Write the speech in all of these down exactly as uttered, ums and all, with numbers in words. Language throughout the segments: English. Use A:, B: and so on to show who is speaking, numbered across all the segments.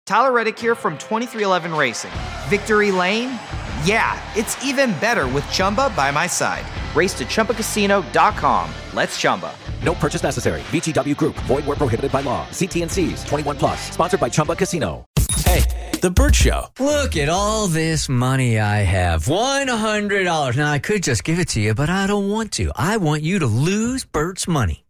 A: Tyler Reddick here from twenty-three eleven Racing. Victory Lane? Yeah, it's even better with Chumba by my side. Race to Chumba Casino dot com. Let's Chumba.
B: No purchase necessary. V G W Group. Void where prohibited by law. See T and C's. twenty-one plus. Sponsored by Chumba Casino.
C: Hey, The Burt Show.
D: Look at all this money I have. one hundred dollars. Now, I could just give it to you, but I don't want to. I want you to lose Burt's money.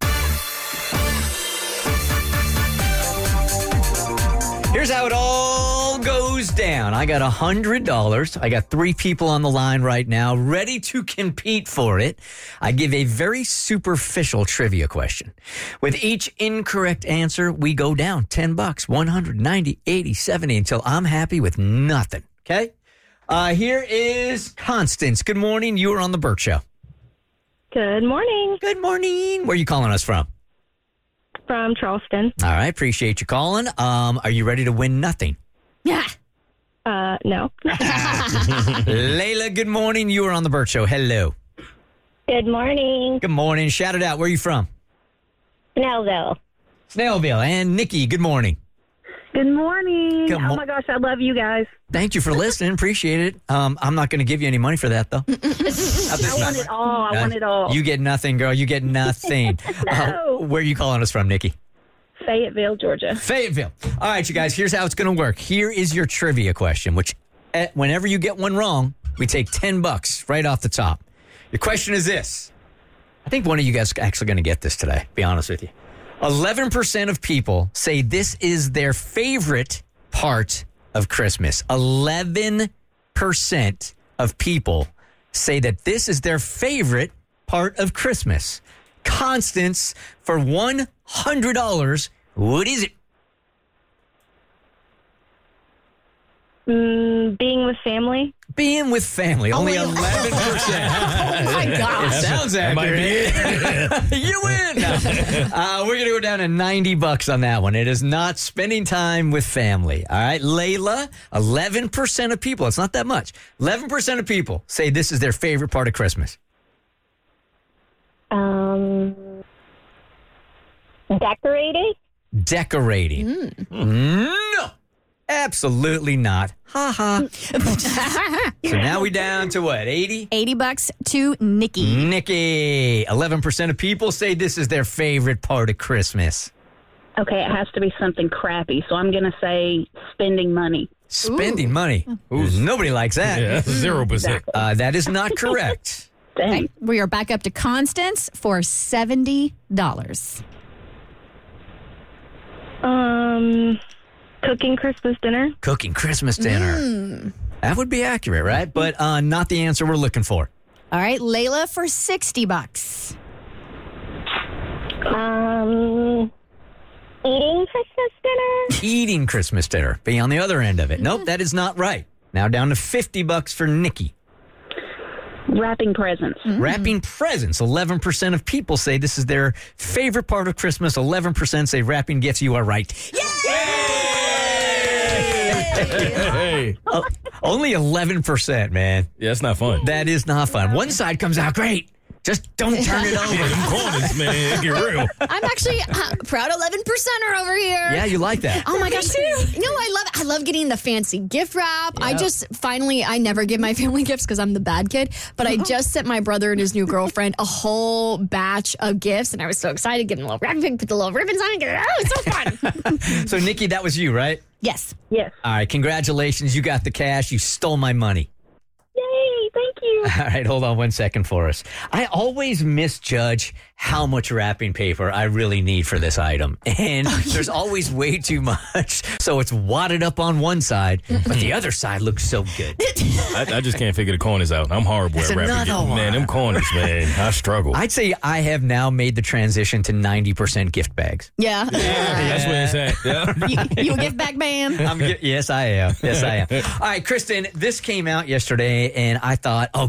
D: Here's how it all goes down. I got one hundred dollars. I got three people on the line right now ready to compete for it. I give a very superficial trivia question. With each incorrect answer, we go down ten bucks, one hundred, ninety, eighty, seventy until I'm happy with nothing. Okay? Uh, here is Constance. Good morning. You are on the Burt Show.
E: Good morning.
D: Good morning. Where are you calling us from?
E: From Charleston.
D: All right. Appreciate you calling. Um, are you ready to win nothing?
E: Yeah. Uh, no.
D: Layla, good morning. You are on the Burt Show. Hello.
E: Good morning.
D: Good morning. Shout it out. Where are you from?
E: Snellville.
D: Snellville. And Nikki, good morning.
F: Good morning.
D: Good mo-
F: oh, my gosh, I love you guys.
D: Thank you for listening. Appreciate it. Um, I'm not going to give you any money for that, though.
F: I want it all. I
D: Uh,
F: want it all.
D: You get nothing, girl. You get nothing.
F: No.
D: Uh, where are you calling us from, Nikki?
F: Fayetteville, Georgia.
D: Fayetteville. All right, you guys, here's how it's going to work. Here is your trivia question, which uh, whenever you get one wrong, we take ten bucks right off the top. Your question is this. I think one of you guys are actually going to get this today, be honest with you. eleven percent of people say this is their favorite part of Christmas. eleven percent of people say that this is their favorite part of Christmas. Constance, for one hundred dollars, what is it?
E: Mm, being with family.
D: Being with family. Only
G: Only-
D: eleven percent.
G: Oh, my gosh.
D: It sounds
C: That might be
D: accurate. You win. Uh, we're going to go down to ninety bucks on that one. It is not spending time with family. All right, Layla, eleven percent of people, it's not that much, eleven percent of people say this is their favorite part of Christmas.
E: Um, decorating.
D: Decorating. No, absolutely not. Ha ha. So now we down to what, eighty?
G: eighty bucks to Nikki.
D: Nikki, eleven percent of people say this is their favorite part of Christmas.
F: Okay, it has to be something crappy, so I'm going to say spending money.
D: Spending money. Ooh, nobody likes that.
C: Yeah, that's zero percent.
D: Uh, that is not correct.
F: Dang.
G: Okay, we are back up to Constance for seventy dollars.
E: Um, cooking Christmas dinner.
D: Cooking Christmas dinner. That would be accurate, right? But uh, not the answer we're looking for.
G: All right, Layla for sixty bucks.
E: Um, eating Christmas dinner.
D: Eating Christmas dinner. Be on the other end of it. Nope, that is not right. Now down to fifty bucks for Nikki.
F: Wrapping presents.
D: Wrapping presents. eleven percent of people say this is their favorite part of Christmas. eleven percent say wrapping gifts. You are right.
C: Hey.
D: Oh, only eleven percent, man.
C: Yeah, it's not fun.
D: That is not fun. One side comes out great. Just don't turn it over.
C: Them corners, man, get real.
G: I'm actually uh, proud eleven percenter over here.
D: Yeah, you like that.
G: Oh my gosh! No, I love I love getting the fancy gift wrap. I just finally I never give my family gifts because I'm the bad kid. But I just sent my brother and his new girlfriend a whole batch of gifts, and I was so excited. Getting a little wrapping paper, put the little ribbons on it. Get it. Oh, it's so fun!
D: So, Nikki, that was you, right?
G: Yes.
F: Yes.
D: All right, congratulations. You got the cash. You stole my money.
F: Yay, thank you.
D: All right, hold on one second for us. I always misjudge how much wrapping paper I really need for this item. And there's always way too much. So it's wadded up on one side, but the other side looks so good.
C: I, I just can't figure the corners out. I'm horrible
D: That's
C: at wrapping.
D: another
C: gifts.
D: one.
C: Man, them corners, man. I struggle.
D: I'd say I have now made the transition to ninety percent gift bags.
G: Yeah.
C: That's where it's at. Yeah.
G: you, you a gift bag man?
D: I'm, yes, I am. Yes, I am. All right, Kristen, this came out yesterday, and I thought, oh,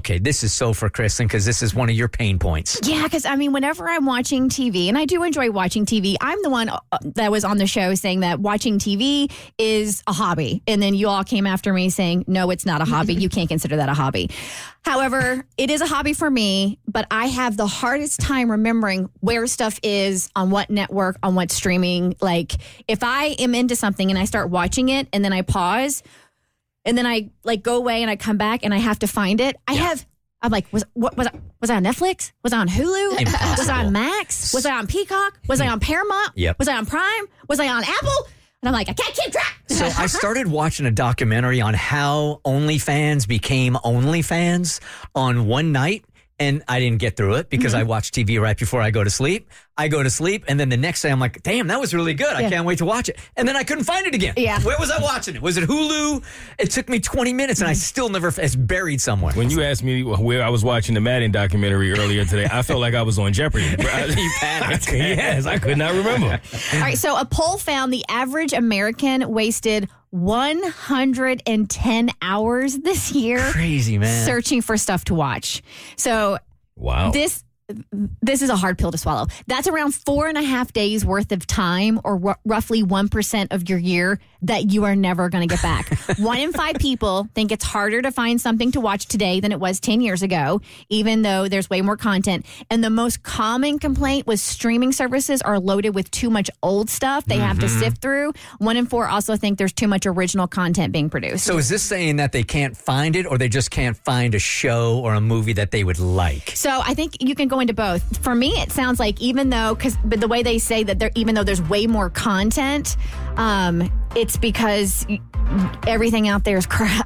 D: Okay, this is so for Kristen because this is one of your pain points.
H: Yeah, because I mean, whenever I'm watching T V, and I do enjoy watching T V, I'm the one uh, that was on the show saying that watching T V is a hobby. And then you all came after me saying, no, it's not a hobby. You can't consider that a hobby. However, it is a hobby for me, but I have the hardest time remembering where stuff is, on what network, on what streaming. Like, if I am into something and I start watching it and then I pause and then I like go away and I come back and I have to find it, I yeah. have... I'm like, was what was I, was I on Netflix? Was I on Hulu?
D: Impossible.
H: Was I on Max? Was I on Peacock? Was I on Paramount?
D: Yep.
H: Was I on Prime? Was I on Apple? And I'm like, I can't keep track.
D: So I started watching a documentary on how OnlyFans became OnlyFans on one night. And I didn't get through it because mm-hmm. I watch T V right before I go to sleep. I go to sleep, and then the next day I'm like, damn, that was really good. I
H: yeah.
D: can't wait to watch it. And then I couldn't find it again.
H: Yeah.
D: Where was I watching it? Was it Hulu? It took me twenty minutes, and I still never, it's buried somewhere.
C: When you asked me where I was watching the Madden documentary earlier today, I felt like I was on Jeopardy.
D: You panicked.
C: Yes, I could not remember.
H: All right, so a poll found the average American wasted one hundred ten hours this year.
D: Crazy, man.
H: Searching for stuff to watch. So
C: wow.
H: this this is a hard pill to swallow. That's around four and a half days worth of time, or r- roughly one percent of your year that you are never going to get back. One in five people think it's harder to find something to watch today than it was ten years ago, even though there's way more content. And the most common complaint was streaming services are loaded with too much old stuff they mm-hmm. have to sift through. One in four also think there's too much original content being produced.
D: So is this saying that they can't find it, or they just can't find a show or a movie that they would like?
H: So I think you can go into both. For me, it sounds like even though, because but the way they say that there, even though there's way more content, um, it's because everything out there is crap.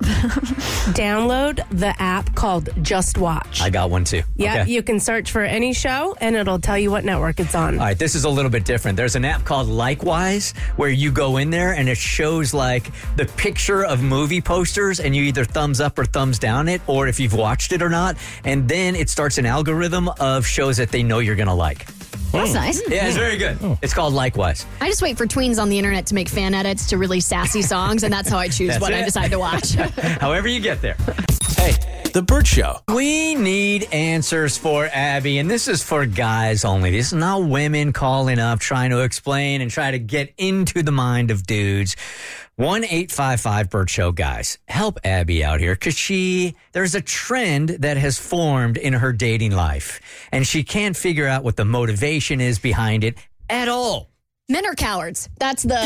I: Download the app called Just Watch.
D: I got one too.
I: Yeah,
D: okay.
I: You can search for any show and it'll tell you what network it's on.
D: All right, this is a little bit different. There's an app called Likewise where you go in there and it shows like the picture of movie posters and you either thumbs up or thumbs down it, or if you've watched it or not. And then it starts an algorithm of shows that they know you're going to like.
H: That's nice.
D: Yeah, it's very good. It's called Likewise.
G: I just wait for tweens on the internet to make fan edits to really sassy songs, and that's how I choose
D: That's
G: what
D: it.
G: I decide to watch.
D: However you get there.
B: Hey, The Burt Show.
D: We need answers for Abby, and this is for guys only. This is not women calling up trying to explain and try to get into the mind of dudes. one eight five five Burt Show. Guys, help Abby out here, because she, there's a trend that has formed in her dating life, and she can't figure out what the motivation is behind it at all.
G: Men are cowards. That's the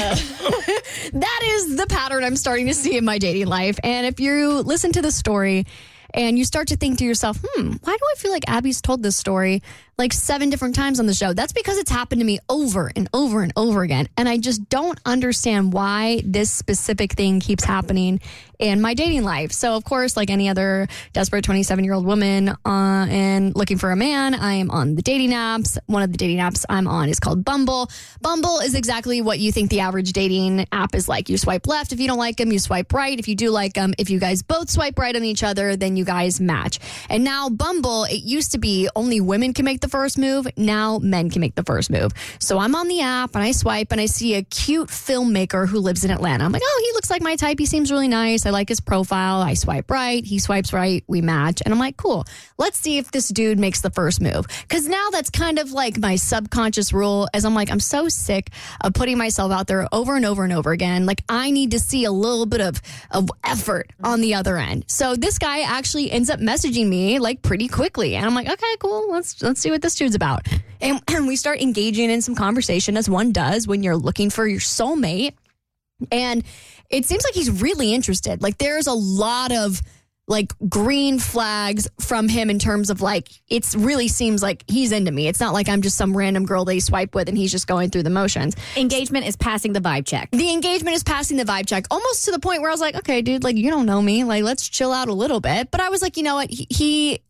G: that is the pattern I'm starting to see in my dating life. And if you listen to the story and you start to think to yourself, hmm, why do I feel like Abby's told this story like seven different times on the show? That's because it's happened to me over and over and over again. And I just don't understand why this specific thing keeps happening in my dating life. So, of course, like any other desperate twenty-seven-year-old woman uh, and looking for a man, I am on the dating apps. One of the dating apps I'm on is called Bumble. Bumble is exactly what you think the average dating app is like. You swipe left if you don't like them. You swipe right if you do like them. If you guys both swipe right on each other, then you guys match. And now Bumble, it used to be only women can make the first move. Now men can make the first move. So I'm on the app and I swipe and I see a cute filmmaker who lives in Atlanta. I'm like, oh, he looks like my type. He seems really nice. I like his profile. I swipe right. He swipes right. We match. And I'm like, cool. Let's see if this dude makes the first move. Because now that's kind of like my subconscious rule, as I'm like, I'm so sick of putting myself out there over and over and over again. Like, I need to see a little bit of, of effort on the other end. So this guy actually ends up messaging me like pretty quickly. And I'm like, okay, cool. Let's let's see what this dude's about. And, and we start engaging in some conversation, as one does when you're looking for your soulmate. And it seems like he's really interested. Like, there's a lot of like green flags from him in terms of like, it really seems like he's into me. It's not like I'm just some random girl that he swiped with and he's just going through the motions.
H: Engagement is passing the vibe check.
G: The engagement is passing the vibe check, almost to the point where I was like, okay, dude, like, you don't know me. Like, let's chill out a little bit. But I was like, you know what? He, he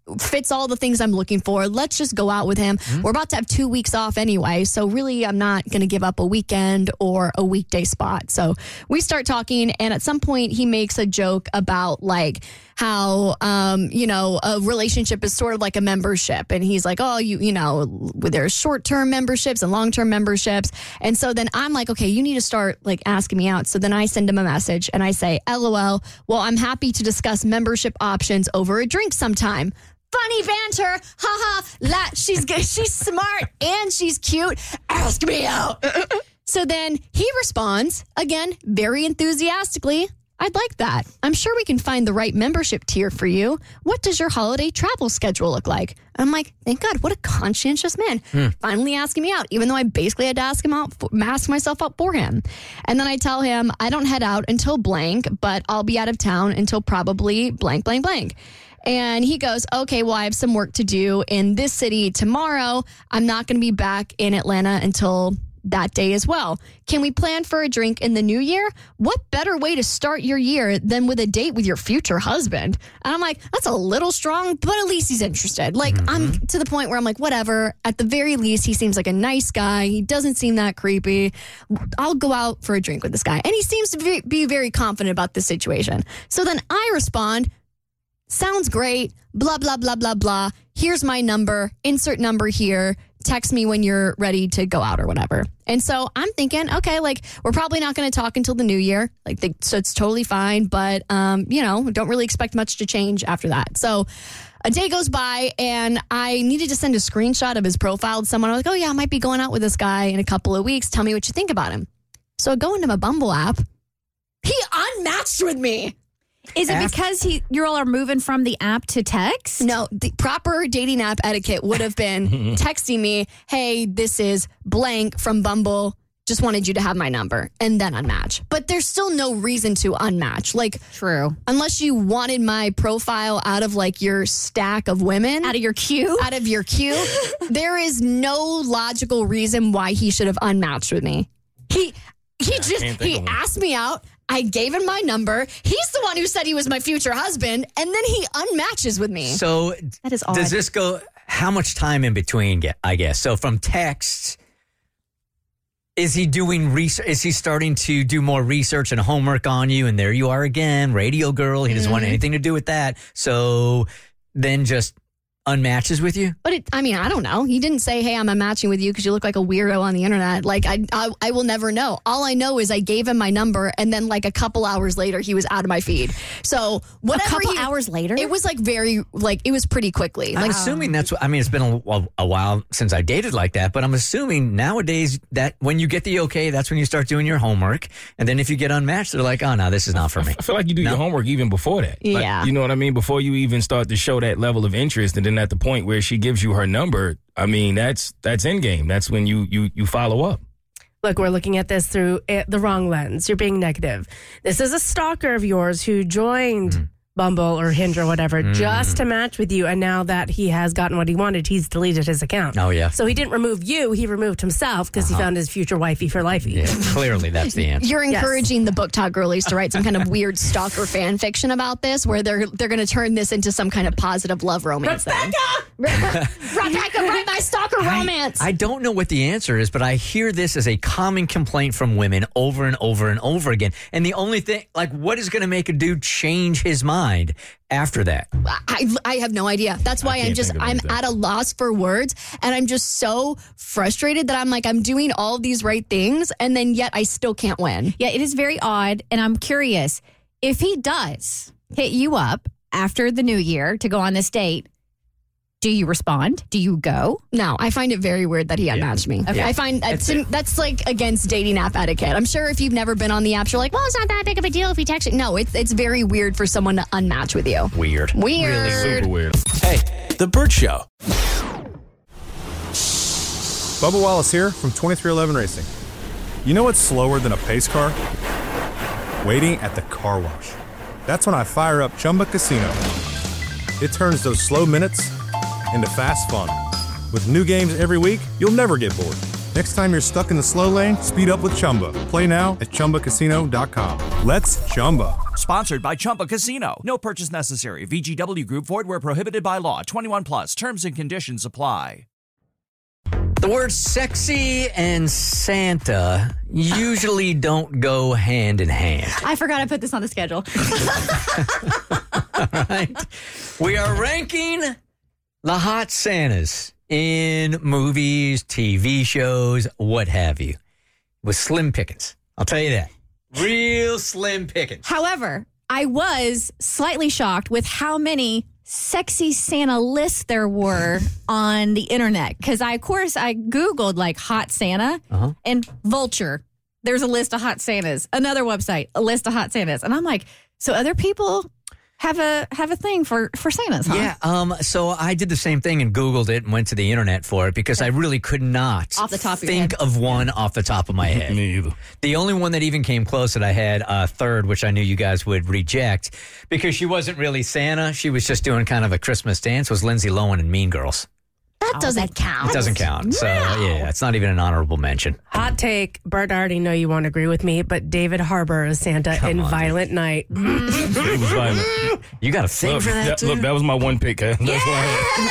G: fits all the things I'm looking for. Let's just go out with him. Mm-hmm. We're about to have two weeks off anyway. So really, I'm not going to give up a weekend or a weekday spot. So we start talking. And at some point, he makes a joke about like how, um, you know, a relationship is sort of like a membership. And he's like, oh, you, you know, there's short-term memberships and long-term memberships. And so then I'm like, okay, you need to start like asking me out. So then I send him a message and I say, LOL, well, I'm happy to discuss membership options over a drink sometime. Funny banter, haha. La, she's good. She's smart and she's cute. Ask me out. So then he responds again, very enthusiastically. I'd like that. I'm sure we can find the right membership tier for you. What does your holiday travel schedule look like? I'm like, thank God, what a conscientious man. Hmm. Finally asking me out, even though I basically had to ask him out, ask myself out for him. And then I tell him, I don't head out until blank, but I'll be out of town until probably blank, blank, blank. And he goes, okay, well, I have some work to do in this city tomorrow. I'm not going to be back in Atlanta until that day as well. Can we plan for a drink in the new year? What better way to start your year than with a date with your future husband? And I'm like, that's a little strong, but at least he's interested. Like, mm-hmm. I'm to the point where I'm like, whatever. At the very least, he seems like a nice guy. He doesn't seem that creepy. I'll go out for a drink with this guy. And he seems to be very confident about the situation. So then I respond, sounds great, blah, blah, blah, blah, blah. Here's my number, insert number here. Text me when you're ready to go out or whatever. And so I'm thinking, okay, like we're probably not going to talk until the new year. Like, the, so it's totally fine. But, um, you know, don't really expect much to change after that. So a day goes by and I needed to send a screenshot of his profile to someone. I was like, oh, yeah, I might be going out with this guy in a couple of weeks. Tell me what you think about him. So I go into my Bumble app. He unmatched with me.
H: Is it After- because he you all are moving from the app to text?
G: No, the proper dating app etiquette would have been texting me, hey, this is blank from Bumble. Just wanted you to have my number and then unmatch. But there's still no reason to unmatch. Like,
H: true.
G: Unless you wanted my profile out of like your stack of women.
H: Out of your queue?
G: Out of your queue. There is no logical reason why he should have unmatched with me. He he yeah, just he asked me out. I gave him my number. He's the one who said he was my future husband, and then he unmatches with me.
D: So
H: that is odd.
D: Does this go, how much time in between, I guess? So from texts, is he doing research? Is he starting to do more research and homework on you? And there you are again, radio girl. He doesn't mm-hmm. want anything to do with that. So then just unmatches with you?
G: But it, I mean, I don't know. He didn't say, hey, I'm unmatching with you because you look like a weirdo on the internet. Like, I, I I will never know. All I know is I gave him my number, and then like a couple hours later, he was out of my feed. So whatever.
H: A couple
G: he,
H: hours later?
G: It was like very, like, it was pretty quickly.
D: I'm
G: like,
D: assuming that's what, I mean, it's been a, a while since I dated like that, but I'm assuming nowadays that when you get the okay, that's when you start doing your homework. And then if you get unmatched, they're like, oh, no, this is not for me.
C: I feel like you do no. your homework even before that. Like,
G: yeah.
C: You know what I mean? Before you even start to show that level of interest, and then at the point where she gives you her number, I mean, that's that's end game. That's when you you you follow up.
I: Look, we're looking at this through the wrong lens. You're being negative. This is a stalker of yours who joined mm. Bumble or Hinge or whatever mm. just to match with you. And now that he has gotten what he wanted, he's deleted his account.
D: Oh, yeah.
I: So he didn't remove you. He removed himself because uh-huh. he found his future wifey for lifey.
D: Yeah, clearly that's the answer.
G: You're encouraging yes. the Book Talk girlies to write some kind of weird stalker fan fiction about this where they're they're going to turn this into some kind of positive love romance.
I: Rebecca!
G: Rebecca, write my stalker
D: I,
G: romance.
D: I don't know what the answer is, but I hear this as a common complaint from women over and over and over again. And the only thing, like, what is going to make a dude change his mind after that?
G: I, I have no idea. That's why I'm just, I'm at a loss for words. And I'm just so frustrated that I'm like, I'm doing all of these right things. And then yet I still can't win.
H: Yeah, it is very odd. And I'm curious, if he does hit you up after the new year to go on this date, do you respond? Do you go?
G: No, I find it very weird that he unmatched
D: yeah.
G: me.
D: Okay.
G: I find that's, that's like against dating app etiquette. I'm sure if you've never been on the app, you're like, well, it's not that big of a deal if he texts you. No, it's it's very weird for someone to unmatch with you.
D: Weird.
G: Weird.
C: Really super weird.
B: Hey, The Burt Show.
J: Bubba Wallace here from twenty-three eleven Racing. You know what's slower than a pace car? Waiting at the car wash. That's when I fire up Chumba Casino. It turns those slow minutes into fast fun. With new games every week, you'll never get bored. Next time you're stuck in the slow lane, speed up with Chumba. Play now at Chumba Casino dot com. Let's Chumba.
K: Sponsored by Chumba Casino. No purchase necessary. V G W Group. Void where prohibited by law. twenty-one plus. Terms and conditions apply.
D: The words sexy and Santa usually don't go hand in hand.
H: I forgot I put this on the schedule.
D: All right. We are ranking the hot Santas in movies, T V shows, what have you. With slim pickings. I'll tell you that. Real slim pickings.
H: However, I was slightly shocked with how many sexy Santa lists there were on the internet. Because, I, of course, I Googled, like, hot Santa
D: uh-huh.
H: and Vulture. There's a list of hot Santas. Another website, a list of hot Santas. And I'm like, so other people have a have a thing for, for Santas, huh?
D: Yeah, um, so I did the same thing and Googled it and went to the internet for it because I really could not
H: Off the top of your
D: think
H: head.
D: of one off the top of my head.
C: Me either.
D: The only one that even came close that I had uh, third, which I knew you guys would reject because she wasn't really Santa. She was just doing kind of a Christmas dance, was Lindsay Lohan in Mean Girls.
G: That doesn't count.
D: It doesn't count. So, yeah, it's not even an honorable mention.
I: Hot take. Bert, I already know you won't agree with me, but David Harbour is Santa
D: Come
I: in
D: on,
I: Violent Night.
C: It was violent.
D: You got a thing
C: Look,
D: for that,
C: that,
D: too?
C: look, that was my one pick. Huh? That's all I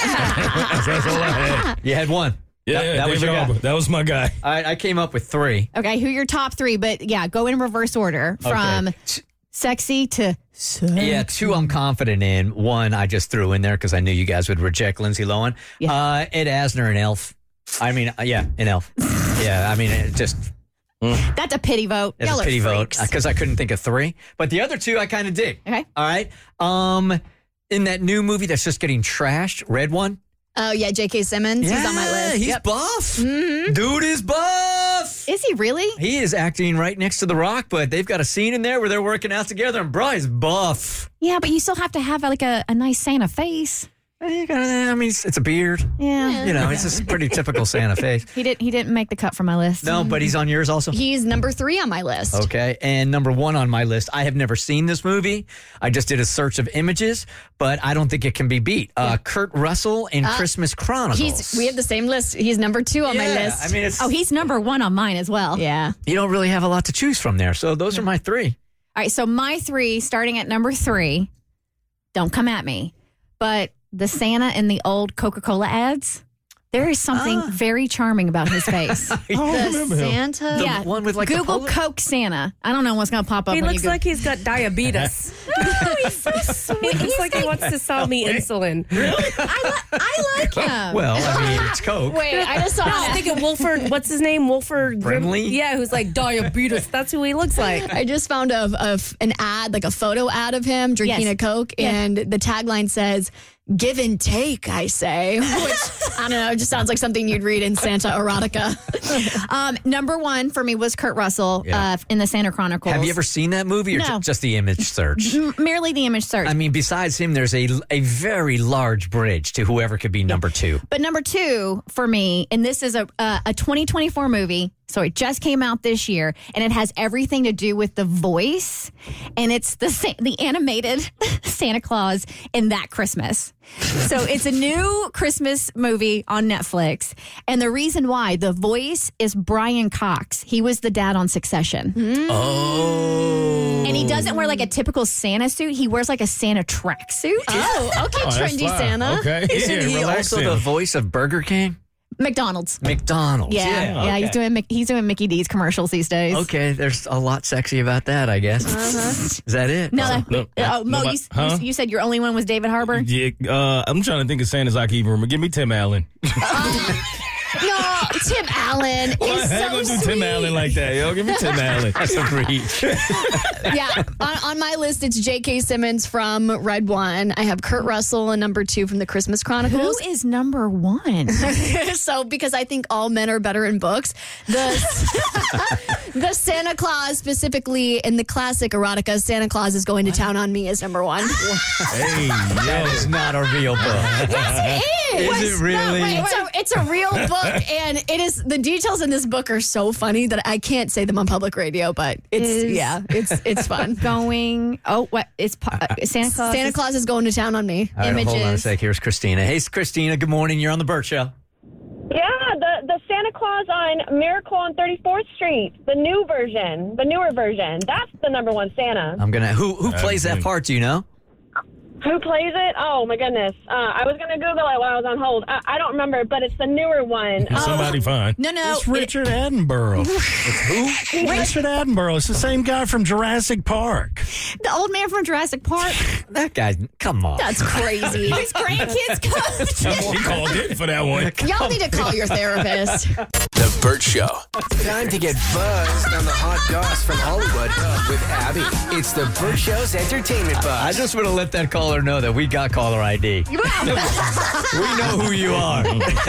C: had. That's all I had.
D: You had one.
C: Yeah,
D: that,
C: yeah,
D: that was
C: David
D: your guy.
C: Harbour. That was my guy.
D: I, I came up with three.
H: Okay, who are your top three? But, yeah, go in reverse order from
D: Okay.
H: sexy to sexy.
D: Yeah, two I'm confident in. One I just threw in there because I knew you guys would reject Lindsay Lohan.
H: Yeah.
D: Uh, Ed Asner and Elf. I mean, uh, yeah, an Elf. Yeah, I mean, it just
H: That's a pity vote.
D: it's
H: Y'all
D: a
H: are
D: pity vote
H: freaks.
D: because I couldn't think of three. But the other two I kind of dig.
H: Okay.
D: All right. Um, in that new movie that's just getting trashed, Red One.
G: Oh, yeah, J K. Simmons. He's on my list.
D: He's
G: Yep.
D: buff. Dude is buff.
H: Is he really?
D: He is acting right next to The Rock, but they've got a scene in there where they're working out together, and bro, he's buff.
H: Yeah, but you still have to have like a, a nice Santa face.
D: Eh, I mean, it's, it's a beard.
H: Yeah.
D: You know, it's just pretty typical Santa face.
H: He didn't he didn't make the cut from my list.
D: No, but he's on yours also.
G: He's number three on my list.
D: Okay, and number one on my list. I have never seen this movie. I just did a search of images, but I don't think it can be beat. Uh, Kurt Russell in
G: Uh,
D: Christmas Chronicles.
G: He's we have the same list. He's number two on my
D: Yeah,
G: list.
D: I mean, it's,
H: Oh, he's number one on mine as well.
G: yeah.
D: you don't really have a lot to choose from there. So those are my three.
H: All right, so my three, starting at number three, don't come at me, but the Santa in the old Coca-Cola ads, there is something
D: Ah.
H: very charming about his face.
G: The
C: remember him.
G: Santa.
D: The
H: yeah,
D: one with like the
H: Google
D: Polar-
H: Coke Santa. I don't know what's going to pop up.
I: He
H: when
I: looks
H: you go-
I: like he's got diabetes.
H: No, he's so sweet.
I: He looks like he wants to sell me insulin.
H: I, li- I like him.
D: Well, I mean, it's Coke.
G: Wait, I just saw
I: No,
G: an
I: I'm
G: ad.
I: thinking Wolford. What's his name? Wolford Grim-
D: Brimley?
I: Yeah, who's like diabetes. That's who he looks like.
G: I just found a, a an ad, like a photo ad of him drinking
H: Yes.
G: a Coke,
H: Yeah.
G: and the tagline says, "Give and take," I say, which I don't know, it just sounds like something you'd read in Santa erotica.
H: Um, number one for me was Kurt Russell
D: Yeah.
H: uh, in the Santa Chronicles.
D: Have you ever seen that movie or
H: No.
D: ju- just the image search?
H: M- merely the image search?
D: I mean, besides him, there's a, a very large bridge to whoever could be number two.
H: But number two for me, and this is a uh, a twenty twenty-four movie, so it just came out this year, and it has everything to do with the voice, and it's the sa- the animated Santa Claus in That Christmas. So it's a new Christmas movie on Netflix, and the reason why the voice is Brian Cox. He was the dad on Succession.
D: Oh.
H: And he doesn't wear like a typical Santa suit. He wears like a Santa tracksuit.
G: Oh, okay,
C: Oh, that's
G: trendy
C: fine.
G: Santa.
C: Okay.
D: Isn't
C: yeah,
D: he
C: relax
D: also
C: him.
D: the voice of Burger King?
H: McDonald's.
D: McDonald's.
H: Yeah,
D: Yeah,
H: yeah,
D: okay.
H: he's doing Mic- he's doing Mickey D's commercials these days.
D: Okay, there's a lot sexy about that, I guess. Is that it?
H: No,
D: Oh.
H: that,
C: no,
H: oh, Mo,
C: no, my-
H: you,
C: huh?
H: you, you said your only one was David Harbour?
C: Yeah, uh, I'm trying to think of Santa's I can even remember. Give me Tim Allen.
G: No, Tim Allen
C: Well,
G: is
C: I ain't
G: so
C: gonna do
G: sweet.
C: Tim Allen like that, yo. Give me Tim Allen. That's a reach.
G: Yeah, on, on my list, it's J K. Simmons from Red One. I have Kurt Russell and number two from the Christmas
H: Who
G: Chronicles.
H: is number one?
G: So, because I think all men are better in books, the the Santa Claus, specifically in the classic erotica, Santa Claus is going to town on me is number one.
C: Hey,
D: That
C: yo.
D: is not a real book.
G: Yes, it is.
D: Is it really?
G: No, it's, a, it's a real book, and it is. The details in this book are so funny that I can't say them on public radio, but it's
H: Is-
G: yeah, it's it's fun.
H: Going, oh, what? It's uh, Santa Claus.
G: Santa
H: is-
G: Claus is going to town on me.
D: All right, hold on a
H: Images.
D: sec. Here's Christina. Hey, Christina. Good morning. You're on the Burt Show.
E: Yeah, the, the Santa Claus on Miracle on thirty-fourth Street, the new version, the newer version. That's the number one Santa.
D: I'm gonna. Who who plays that part? Do you know?
E: Who plays it? Oh, my goodness. Uh, I was going to Google it while I was on hold. I, I don't remember, but it's the newer one.
C: Somebody
E: um,
C: fine.
H: No, no.
L: It's Richard Attenborough.
C: It's
L: who? Richard Attenborough. It's the same guy from Jurassic Park.
H: The old man from Jurassic Park.
D: That guy, come on.
G: That's crazy.
H: His grandkids come.
C: He called it for that one.
G: Y'all need to call your therapist.
M: The Burt Show. Time to get buzzed on the hot goss from Hollywood with Abby. It's the Burt Show's entertainment buzz.
D: I just want to let that caller know that we got caller I D. We know who you are.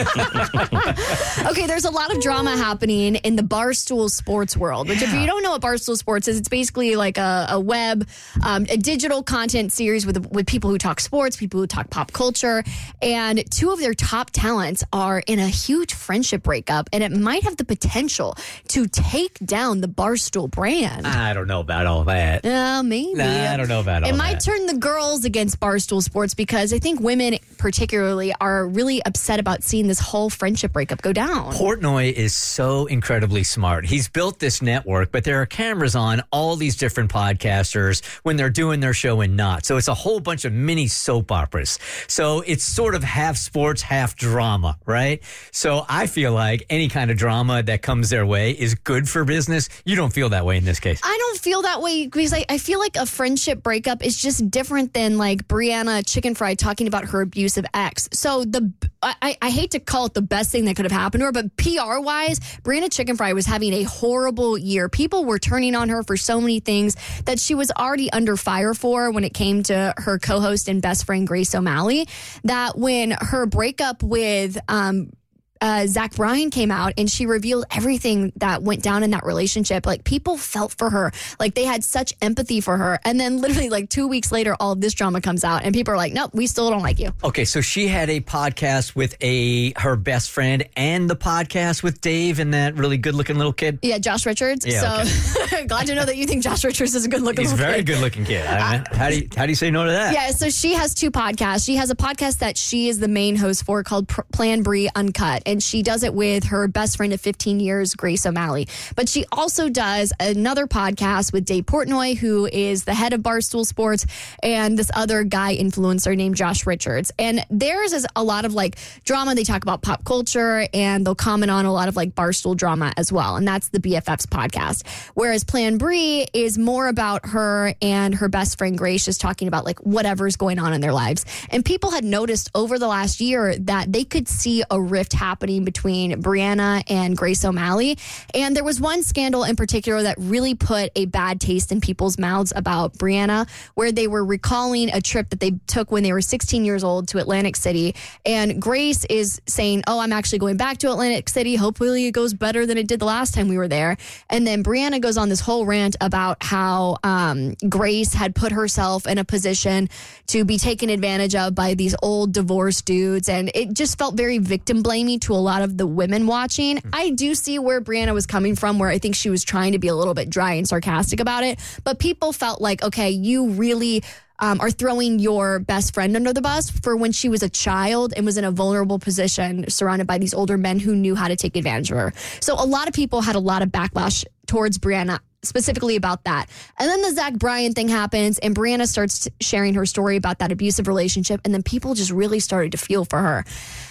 G: Okay, there's a lot of drama happening in the Barstool Sports world, which if you don't know what Barstool Sports is, it's basically like a, a web, um, a digital content series with with people who talk sports, people who talk pop culture, and two of their top talents are in a huge friendship breakup, and it might have the potential to take down the Barstool brand.
D: I don't know about all that.
G: Uh, maybe.
D: Nah, I don't know about all
G: It
D: that.
G: might turn the girls against Barstool Sports because I think women particularly are really upset about seeing this whole friendship breakup go down.
D: Portnoy is so incredibly smart. He's built this network, but there are cameras on all these different podcasters when they're doing their show and not. So it's a whole bunch of mini soap operas. So it's sort of half sports, half drama, right? So I feel like any kind of drama that comes their way is good for business. You don't feel that way in this case.
G: I don't feel that way because I, I feel like a friendship breakup is just different than like Brianna Chicken Fry talking about her abusive ex. So the I, I hate to call it the best thing that could have happened to her, but P R wise, Brianna Chicken Fry was having a horrible year. People were turning on her for so many things that she was already under fire for when it came to her co-host and best friend Grace O'Malley. That when her breakup with um Uh, Zach Bryan came out and she revealed everything that went down in that relationship. Like people felt for her, like they had such empathy for her. And then literally like two weeks later, all of this drama comes out and people are like, nope, we still don't like you.
D: Okay, so she had a podcast with a her best friend and the podcast with Dave and that really good looking little kid.
G: Yeah, Josh Richards.
D: Yeah,
G: so
D: okay.
G: glad to know that you think Josh Richards is a good looking
D: He's a
G: little
D: very
G: kid.
D: good looking kid. I mean, how do you how do you say no to that?
G: Yeah, so she has two podcasts. She has a podcast that she is the main host for called P- Plan Brie Uncut, and she does it with her best friend of fifteen years, Grace O'Malley. But she also does another podcast with Dave Portnoy, who is the head of Barstool Sports, and this other guy influencer named Josh Richards. And theirs is a lot of like drama. They talk about pop culture and they'll comment on a lot of like Barstool drama as well. And that's the B F Fs podcast. Whereas Plan Brie is more about her and her best friend Grace just talking about like whatever's going on in their lives. And people had noticed over the last year that they could see a rift happening between Brianna and Grace O'Malley. And there was one scandal in particular that really put a bad taste in people's mouths about Brianna, where they were recalling a trip that they took when they were sixteen years old to Atlantic City. And Grace is saying, oh, I'm actually going back to Atlantic City. Hopefully it goes better than it did the last time we were there. And then Brianna goes on this whole rant about how um, Grace had put herself in a position to be taken advantage of by these old divorced dudes. And it just felt very victim blamey to a lot of the women watching. I do see where Brianna was coming from, where I think she was trying to be a little bit dry and sarcastic about it. But people felt like, okay, you really um, are throwing your best friend under the bus for when she was a child and was in a vulnerable position surrounded by these older men who knew how to take advantage of her. So a lot of people had a lot of backlash towards Brianna specifically about that. And then the Zach Bryan thing happens and Brianna starts sharing her story about that abusive relationship. And then people just really started to feel for her.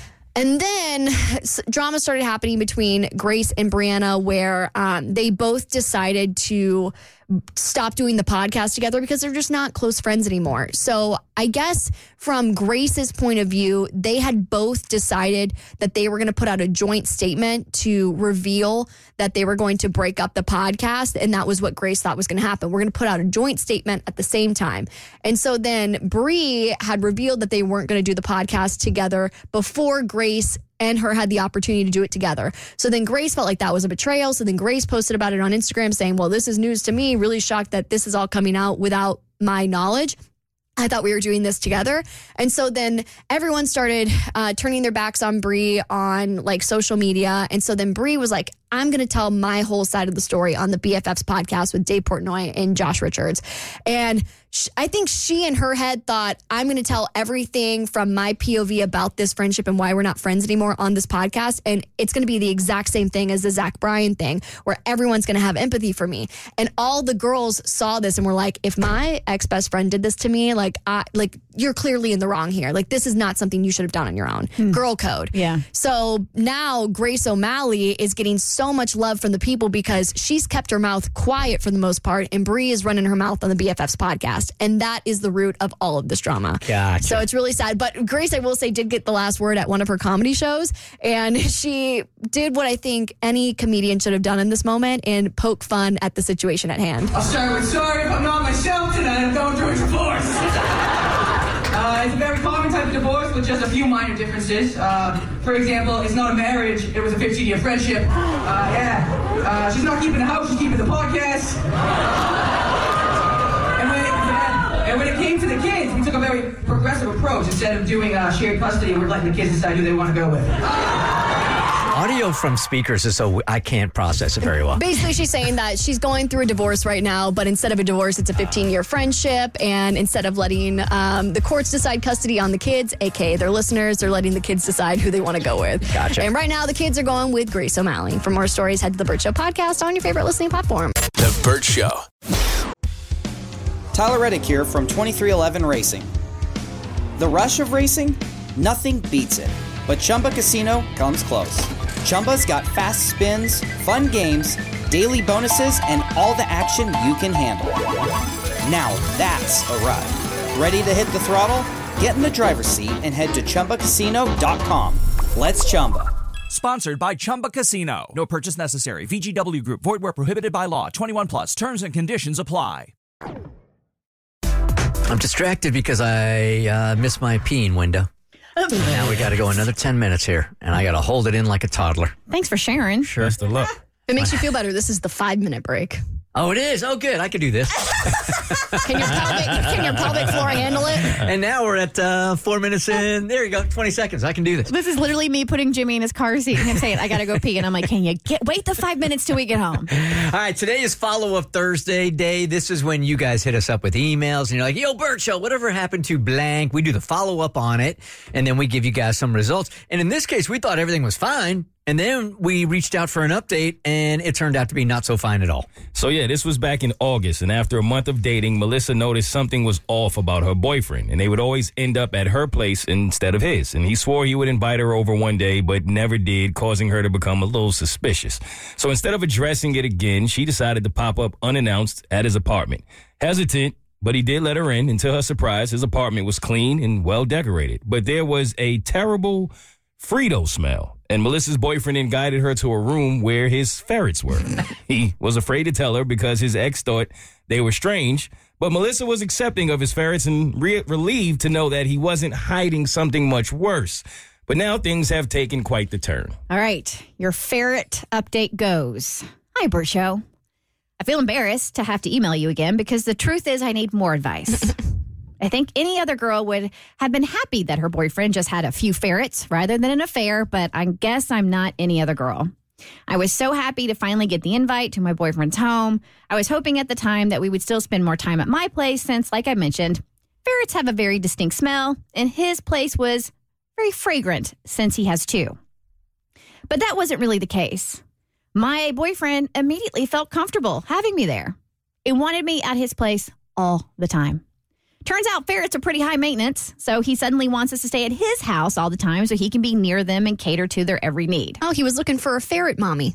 G: And then drama started happening between Grace and Brianna where um, they both decided to stop doing the podcast together because they're just not close friends anymore. So I guess from Grace's point of view, they had both decided that they were going to put out a joint statement to reveal that they were going to break up the podcast. And that was what Grace thought was going to happen. We're going to put out a joint statement at the same time. And so then Brie had revealed that they weren't going to do the podcast together before Grace and her had the opportunity to do it together. So then Grace felt like that was a betrayal. So then Grace posted about it on Instagram saying, well, this is news to me. Really shocked that this is all coming out without my knowledge. I thought we were doing this together. And so then everyone started uh, turning their backs on Brie on like social media. And so then Brie was like, I'm going to tell my whole side of the story on the B F Fs podcast with Dave Portnoy and Josh Richards. And sh- I think she in her head thought, I'm going to tell everything from my P O V about this friendship and why we're not friends anymore on this podcast. And it's going to be the exact same thing as the Zach Bryan thing, where everyone's going to have empathy for me. And all the girls saw this and were like, if my ex-best friend did this to me, like, I, like you're clearly in the wrong here. Like, this is not something you should have done on your own. Hmm. Girl code. Yeah. So now Grace O'Malley is getting so much love from the people because she's kept her mouth quiet for the most part, and Bree is running her mouth on the B F Fs podcast. And that is the root of all of this drama.
D: Gotcha.
G: So it's really sad. But Grace, I will say, did get the last word at one of her comedy shows. And she did what I think any comedian should have done in this moment and poke fun at the situation at hand.
N: I'll start with, sorry if I'm not myself tonight. I'm going through a divorce. Uh, it's a very common type of divorce with just a few minor differences. Uh, for example, it's not a marriage. It was a fifteen-year friendship. Uh, yeah. Uh, she's not keeping the house. She's keeping the podcast. And when, it, yeah, and when it came to the kids, we took a very progressive approach. Instead of doing uh, shared custody, we're letting the kids decide who they want to go with.
D: Audio from speakers is so I can't process it very well.
G: Basically, she's saying that she's going through a divorce right now, but instead of a divorce, it's a fifteen-year friendship. And instead of letting um, the courts decide custody on the kids, a k a their listeners, they're letting the kids decide who they want to go with.
D: Gotcha.
G: And right now, the kids are going with Grace O'Malley. For more stories, head to The Burt Show podcast on your favorite listening platform.
M: The Burt Show.
A: Tyler Reddick here from twenty-three eleven Racing. The rush of racing? Nothing beats it. But Chumba Casino comes close. Chumba's got fast spins, fun games, daily bonuses, and all the action you can handle. Now that's a ride. Ready to hit the throttle? Get in the driver's seat and head to Chumba Casino dot com. Let's Chumba.
K: Sponsored by Chumba Casino. No purchase necessary. V G W Group. Void where prohibited by law. twenty-one plus. Terms and conditions apply.
D: I'm distracted because I uh, missed my peeing window. Now we got to go another ten minutes here, and I got to hold it in like a toddler.
H: Thanks for sharing.
D: Sure. Best of luck.
G: If it makes you feel better, this is the five-minute break.
D: Oh, it is? Oh, good. I can do this.
G: Can your pelvic, can your pelvic floor handle it?
D: And now we're at uh, four minutes in. There you go. twenty seconds. I can do this.
H: This is literally me putting Jimmy in his car seat and him saying, I got to go pee. And I'm like, can you get wait the five minutes till we get home?
D: All right. Today is follow-up Thursday day. This is when you guys hit us up with emails. And you're like, yo, Burt Show, whatever happened to blank? We do the follow-up on it. And then we give you guys some results. And in this case, we thought everything was fine. And then we reached out for an update, and it turned out to be not so fine at all.
C: So, yeah, this was back in August, and after a month of dating, Melissa noticed something was off about her boyfriend, and they would always end up at her place instead of his. And he swore he would invite her over one day, but never did, causing her to become a little suspicious. So instead of addressing it again, she decided to pop up unannounced at his apartment. Hesitant, but he did let her in, and to her surprise, his apartment was clean and well decorated. But there was a terrible Frito smell. And Melissa's boyfriend then guided her to a room where his ferrets were. He was afraid to tell her because his ex thought they were strange, but Melissa was accepting of his ferrets and re- relieved to know that he wasn't hiding something much worse. But now things have taken quite the turn.
H: All right, your ferret update goes. Hi, Burt Show. I feel embarrassed to have to email you again because the truth is I need more advice. I think any other girl would have been happy that her boyfriend just had a few ferrets rather than an affair, but I guess I'm not any other girl. I was so happy to finally get the invite to my boyfriend's home. I was hoping at the time that we would still spend more time at my place since, like I mentioned, ferrets have a very distinct smell, and his place was very fragrant since he has two. But that wasn't really the case. My boyfriend immediately felt comfortable having me there. He wanted me at his place all the time. Turns out ferrets are pretty high maintenance, so he suddenly wants us to stay at his house all the time so he can be near them and cater to their every need.
G: Oh, he was looking for a ferret mommy.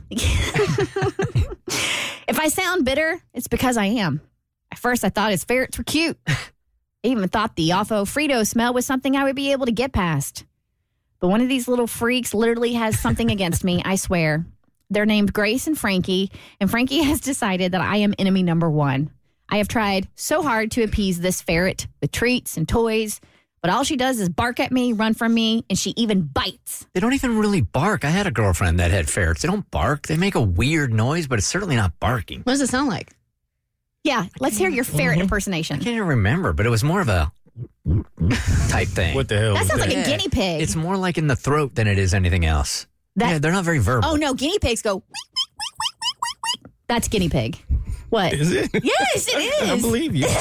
H: If I sound bitter, it's because I am. At first, I thought his ferrets were cute. I even thought the awful Frito smell was something I would be able to get past. But one of these little freaks literally has something against me, I swear. They're named Grace and Frankie, and Frankie has decided that I am enemy number one. I have tried so hard to appease this ferret with treats and toys, but all she does is bark at me, run from me, and she even bites.
D: They don't even really bark. I had a girlfriend that had ferrets. They don't bark. They make a weird noise, but it's certainly not barking.
G: What does it sound like?
H: Yeah, let's hear your ferret mm-hmm. impersonation.
D: I can't even remember, but it was more of a type thing.
C: What the hell?
H: That sounds
C: that?
H: like a guinea pig.
D: It's more like in the throat than it is anything else. That, yeah, they're not very verbal.
H: Oh, no, guinea pigs go... That's guinea pig. What?
C: Is it?
H: Yes, it is.
C: I believe you.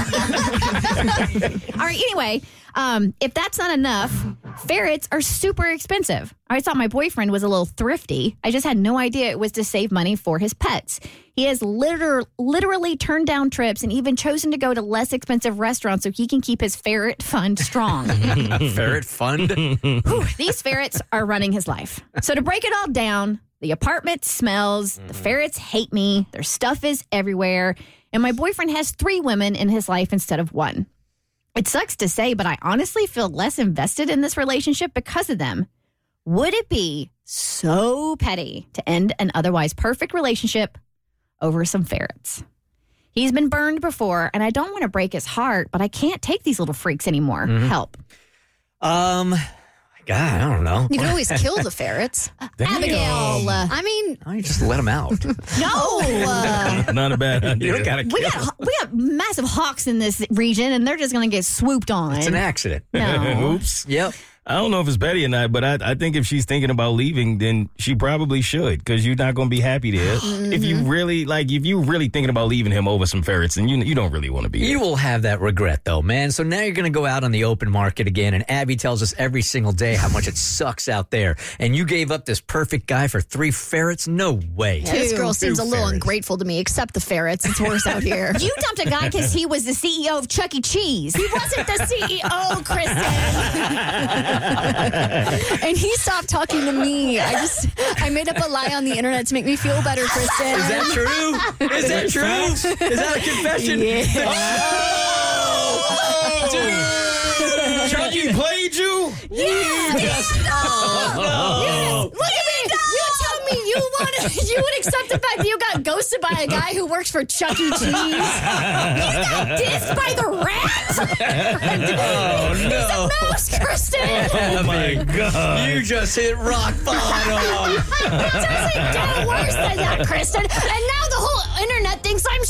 H: All right, anyway, um, if that's not enough, ferrets are super expensive. I thought my boyfriend was a little thrifty. I just had no idea it was to save money for his pets. He has liter- literally turned down trips and even chosen to go to less expensive restaurants so he can keep his ferret fund strong.
D: Ferret fund?
H: Whew, these ferrets are running his life. So to break it all down, the apartment smells, the ferrets hate me, their stuff is everywhere, and my boyfriend has three women in his life instead of one. It sucks to say, but I honestly feel less invested in this relationship because of them. Would it be so petty to end an otherwise perfect relationship over some ferrets? He's been burned before, and I don't want to break his heart, but I can't take these little freaks anymore.
D: Mhm.
H: Help.
D: Um, God, I don't know.
G: You can always kill the ferrets.
H: Abigail.
G: I mean,
D: Why don't you just let them out?
H: No. Uh,
C: Not a bad idea.
D: You don't gotta
H: we got we got massive hawks in this region, and they're just going to get swooped on.
D: It's an accident.
H: No.
C: Oops.
D: Yep.
C: I don't know if it's petty or not, but I, I think if she's thinking about leaving, then she probably should, because you're not going to be happy there.
D: Mm-hmm.
C: If you really, like, if you really thinking about leaving him over some ferrets, then you you don't really want to be there.
D: You will have that regret, though, man. So now you're going to go out on the open market again, and Abby tells us every single day how much it sucks out there. And you gave up this perfect guy for three ferrets? No way.
G: yeah, this girl seems
D: Two
G: a little
D: ferrets.
G: ungrateful to me, except the ferrets. It's worse out here.
H: You dumped a guy because he was the C E O of Chuck E. Cheese.
G: He wasn't the C E O, Kristen. And he stopped talking to me. I just, I made up a lie on the internet to make me feel better, Kristen.
D: Is that true? Is that true? Is that a confession?
G: Yeah.
D: Oh!
C: Chucky played you?
G: Yeah.
D: Oh,
G: Look at me. You tell me you want you would accept the fact that you got ghosted by a guy who works for Chuck E. Cheese. You got dissed by the rat.
D: Oh,
G: He's
D: no.
G: a mouse, Kristen.
C: Oh, my God.
D: You just hit rock bottom.
G: It doesn't get worse than that, Kristen. And now the whole internet thinks I'm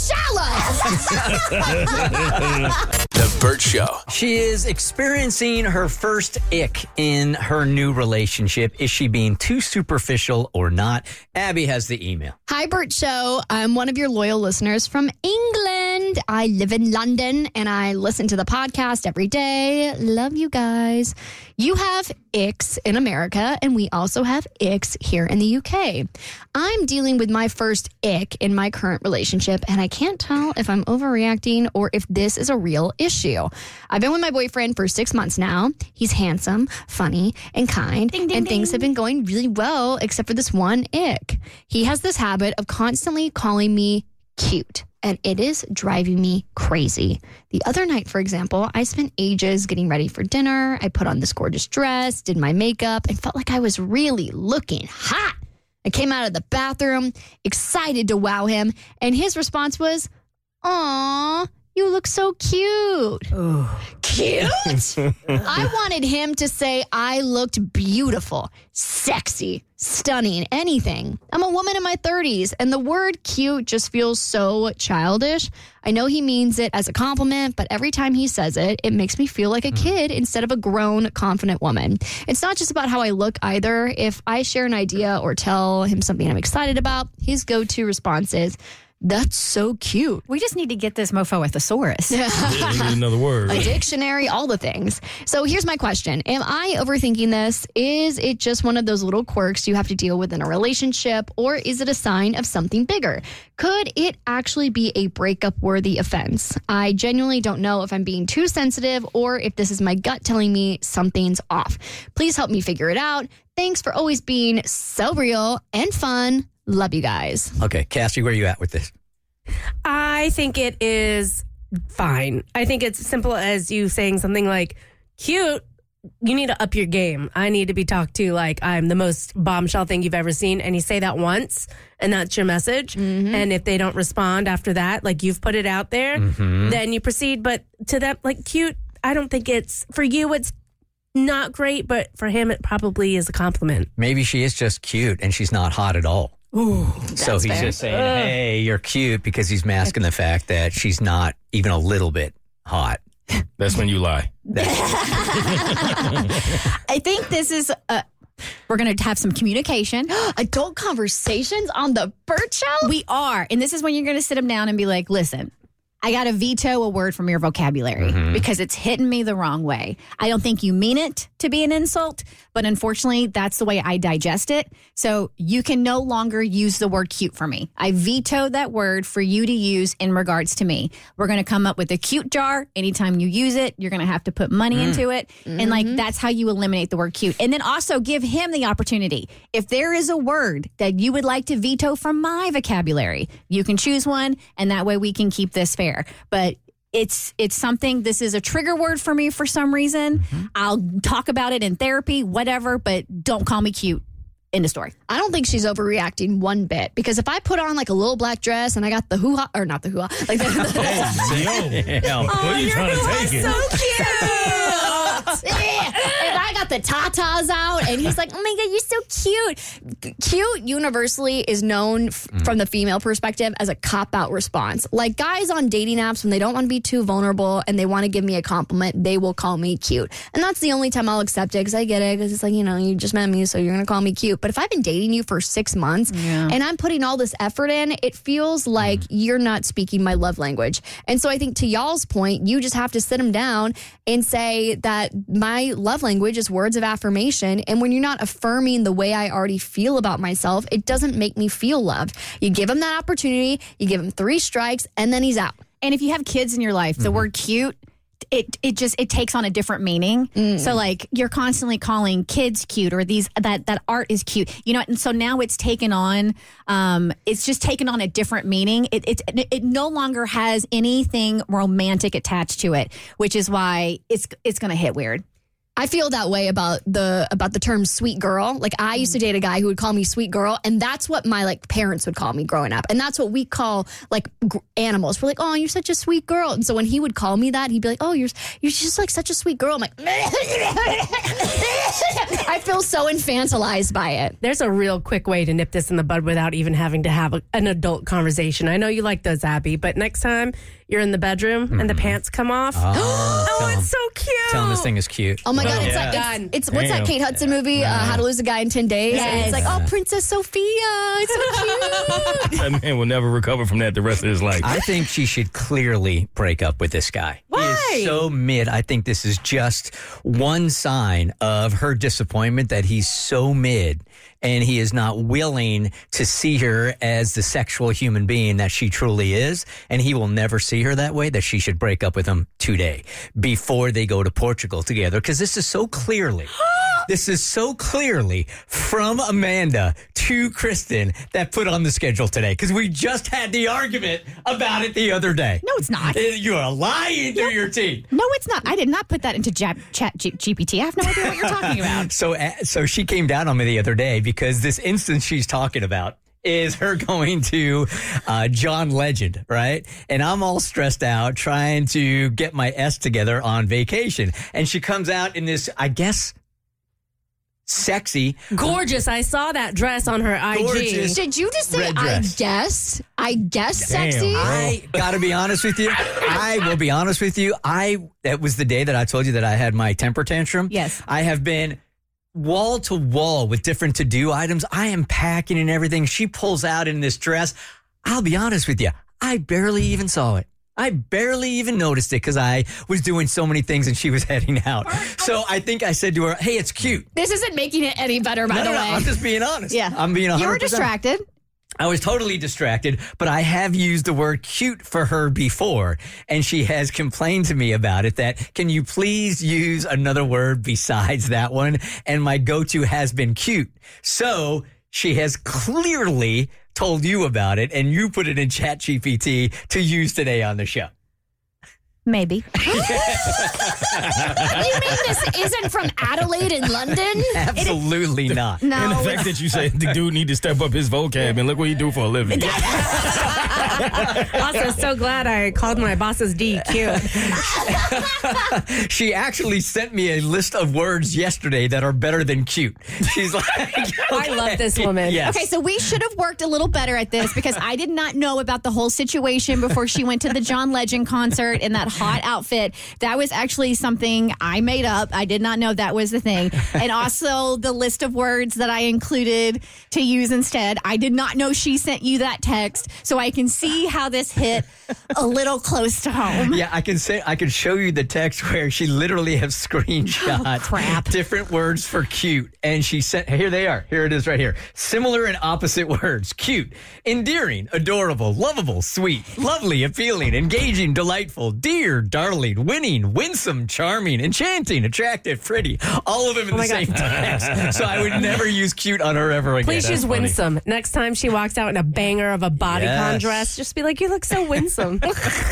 G: shallow.
M: The Burt Show.
D: She is experiencing her first ick in her new relationship. Is she being too superficial or not? Abby has the email.
G: Hi, Burt Show. I'm one of your loyal listeners from England. I live in London and I listen to the podcast every day. Love you guys. You have icks in America and we also have icks here in the U K. I'm dealing with my first ick in my current relationship and I can't tell if I'm overreacting or if this is a real issue. I've been with my boyfriend for six months now. He's handsome, funny, and kind,
H: Ding, ding,
G: and things
H: ding.
G: have been going really well except for this one ick. He has this habit of constantly calling me cute, and it is driving me crazy. The other night, for example, I spent ages getting ready for dinner. I put on this gorgeous dress, did my makeup, and felt like I was really looking hot. I came out of the bathroom, excited to wow him, and his response was, "Aw, you look so cute." Cute? I wanted him to say I looked beautiful, sexy, stunning, anything. I'm a woman in my thirties, and the word cute just feels so childish. I know he means it as a compliment, but every time he says it, it makes me feel like a kid instead of a grown, confident woman. It's not just about how I look either. If I share an idea or tell him something I'm excited about, his go-to response is, "That's so cute."
H: We just need to get this mofo a thesaurus.
C: Yeah, you need another word.
G: A dictionary, all the things. So here's my question. Am I overthinking this? Is it just one of those little quirks you have to deal with in a relationship, or is it a sign of something bigger? Could it actually be a breakup worthy offense? I genuinely don't know if I'm being too sensitive or if this is my gut telling me something's off. Please help me figure it out. Thanks for always being so real and fun. Love you guys.
D: Okay, Cassie, where are you at with this?
I: I think it is fine. I think it's simple as you saying something like cute. You need to up your game. I need to be talked to like I'm the most bombshell thing you've ever seen. And you say that once and that's your message.
G: Mm-hmm.
I: And if they don't respond after that, like you've put it out there,
D: Mhm.
I: then you proceed. But to them, like cute, I don't think it's, for you, it's not great. But for him, it probably is a compliment.
D: Maybe she is just cute and she's not hot at all.
I: Ooh,
D: So he's
G: fair.
D: just saying, hey, you're cute, because he's masking the fact that she's not even a little bit hot.
C: That's when you lie.
H: I think this is a, We're going to have some communication.
G: Adult conversations on the Burt Show?
H: We are. And this is when you're going to sit them down and be like, listen, I got to veto a word from your vocabulary
D: Mm-hmm.
H: because it's hitting me the wrong way. I don't think you mean it to be an insult, but unfortunately, that's the way I digest it. So you can no longer use the word cute for me. I veto that word for you to use in regards to me. We're going to come up with a cute jar. Anytime you use it, you're going to have to put money
D: Mm.
H: into it. And like, that's how you eliminate the word cute. And then also give him the opportunity. If there is a word that you would like to veto from my vocabulary, you can choose one. And that way we can keep this fair. But it's it's something, this is a trigger word for me for some reason.
D: Mm-hmm.
H: I'll talk about it in therapy, whatever, but don't call me cute. End of story.
G: I don't think she's overreacting one bit because if I put on like a little black dress and I got the hoo-ha, or not the hoo-ha, like the, the
C: Hey, yo. Where are you trying to take it?
G: so cute. And I got the tatas out, and he's like, "Oh my god, you're so cute." Cute universally is known f- from the female perspective as a cop-out response. Like guys on dating apps, when they don't want to be too vulnerable and they want to give me a compliment, they will call me cute, and that's the only time I'll accept it because I get it because it's like, you know, you just met me, so you're gonna call me cute. But if I've been dating you for six months
H: Yeah.
G: and I'm putting all this effort in, it feels like you're not speaking my love language. And so I think to y'all's point, you just have to sit them down and say that my love language is words of affirmation. And when you're not affirming the way I already feel about myself, it doesn't make me feel loved. You give him that opportunity, you give him three strikes, and then he's out.
H: And if you have kids in your life, the word cute, it it just it takes on a different meaning. So like you're constantly calling kids cute or these that that art is cute, you know. And so now it's taken on, um, it's just taken on a different meaning. It it it no longer has anything romantic attached to it, which is why it's it's going to hit weird.
G: I feel that way about the about the term sweet girl. Like I used to date a guy who would call me sweet girl, and that's what my like parents would call me growing up, and that's what we call like gr- animals. We're like, oh, you're such a sweet girl, and so when he would call me that, he'd be like, oh, you're you're just like such a sweet girl. I'm like, I feel so infantilized by it.
I: There's a real quick way to nip this in the bud without even having to have a, an adult conversation. I know you like those, Abby, but next time you're in the bedroom and the pants come off,
D: Oh,
I: oh,
D: tell him.
I: it's so cute.
D: Tell him this thing is cute.
G: Oh my god,
C: Oh,
G: it's
C: yeah.
G: like
I: Done.
G: it's, it's what's that
C: Damn.
G: Kate Hudson movie, uh, How to Lose a Guy in ten days? And it's like, oh,
D: Yes.
G: Princess Sophia, it's so cute.
C: That man will never recover from that the rest of his life.
D: I think she should clearly break up with this guy.
I: Why?
D: He is so mid. I think this is just one sign of her disappointment that he's so mid and he is not willing to see her as the sexual human being that she truly is. And he will never see her that way, that she should break up with him today before they go to Portugal together. Because this is so clearly... This is so clearly from Amanda to Kristen that put on the schedule today because we just had the argument about it the other day.
H: No, it's not.
D: You are lying through your teeth.
H: No, it's not. I did not put that into Jap- Chat G- G P T. I have no idea what you're talking about.
D: So, uh, so she came down on me the other day because this instance she's talking about is her going to uh, John Legend, right? And I'm all stressed out trying to get my S together on vacation. And she comes out in this, I guess, sexy.
I: Gorgeous. I saw that dress on her I G.
D: Gorgeous.
G: Did you just say,
D: Red
G: I
D: dress.
G: guess? I guess
C: Damn,
G: sexy?
C: bro.
D: I gotta be honest with you. I will be honest with you. I that was the day that I told you that I had my temper tantrum.
H: Yes.
D: I have been wall to wall with different to do items. I am packing and everything. She pulls out in this dress. I'll be honest with you. I barely even saw it. I barely even noticed it because I was doing so many things and she was heading out. So I think I said to her, "Hey, it's cute."
G: This isn't making it any better, by
D: No,
G: the
D: no, no,
G: way.
D: I'm just being honest.
H: Yeah.
D: I'm being one hundred percent.
H: You were distracted.
D: I was totally distracted, but I have used the word cute for her before, and she has complained to me about it that, can you please use another word besides that one? And my go-to has been cute. So she has clearly told you about it, and you put it in Chat G P T to use today on the show.
H: Maybe.
G: You mean this isn't from Adelaide in London?
D: Absolutely not.
H: No.
C: And the fact that you say the dude need to step up his vocab and look what he do for a living.
I: Also, so glad I called my boss's D cute.
D: She actually sent me a list of words yesterday that are better than cute. She's like,
I: I love this woman.
D: Yes.
H: Okay, so we should have worked a little better at this because I did not know about the whole situation before she went to the John Legend concert in that hot outfit. That was actually something I made up. I did not know that was the thing. And also the list of words that I included to use instead. I did not know she sent you that text, so I can see how this hit a little close to home.
D: Yeah, I can say I can show you the text where she literally has screenshot
H: Oh, crap.
D: different words for cute, and she sent. Here they are. Here it is, right here. Similar and opposite words: cute, endearing, adorable, lovable, sweet, lovely, appealing, engaging, delightful, dear, darling, winning, winsome, charming, enchanting, attractive, pretty. All of them in
I: Oh
D: the
I: my
D: same
I: God.
D: text. So I would never use cute on her ever again.
I: Please
D: That's
I: use
D: funny.
I: winsome. Next time she walks out in a banger of a bodycon
D: Yes.
I: dress, just be like, you look so winsome.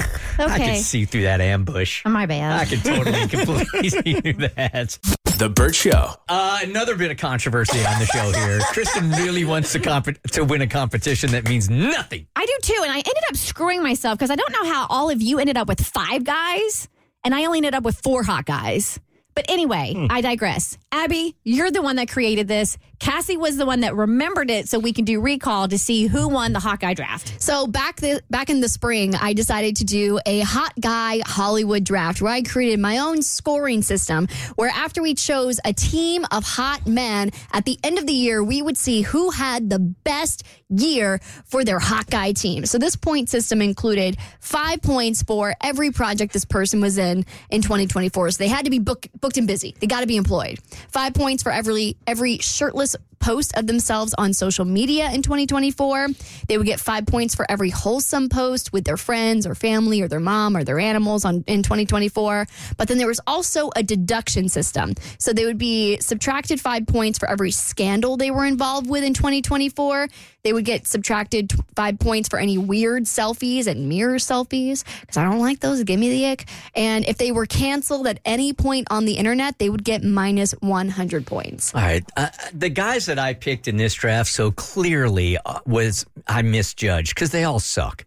D: I
H: Okay.
D: can see through that ambush.
H: My bad.
D: I can totally, completely see through that.
M: The Burt Show.
D: Uh, another bit of controversy on the show here. Kristen really wants to comp- to win a competition that means nothing.
H: I do too, and I ended up screwing myself because I don't know how all of you ended up with five guys, and I only ended up with four hot guys. But anyway,
D: Hmm.
H: I digress. Abby, you're the one that created this. Cassie was the one that remembered it so we can do recall to see who won the hot guy draft.
G: So back the back in the spring, I decided to do a hot guy Hollywood draft where I created my own scoring system where after we chose a team of hot men, at the end of the year, we would see who had the best year for their hot guy team. So this point system included five points for every project this person was in in twenty twenty-four. So they had to be book, booked and busy. They got to be employed. Five points for every every shirtless post of themselves on social media in twenty twenty-four. They would get five points for every wholesome post with their friends or family or their mom or their animals on in twenty twenty-four. But then there was also a deduction system. So they would be subtracted five points for every scandal they were involved with in twenty twenty-four. They would get subtracted t- five points for any weird selfies and mirror selfies because I don't like those. Give me the ick. And if they were canceled at any point on the internet, they would get minus one hundred points.
D: All right. Uh, the guys that I picked in this draft so clearly uh, was I misjudged because they all suck.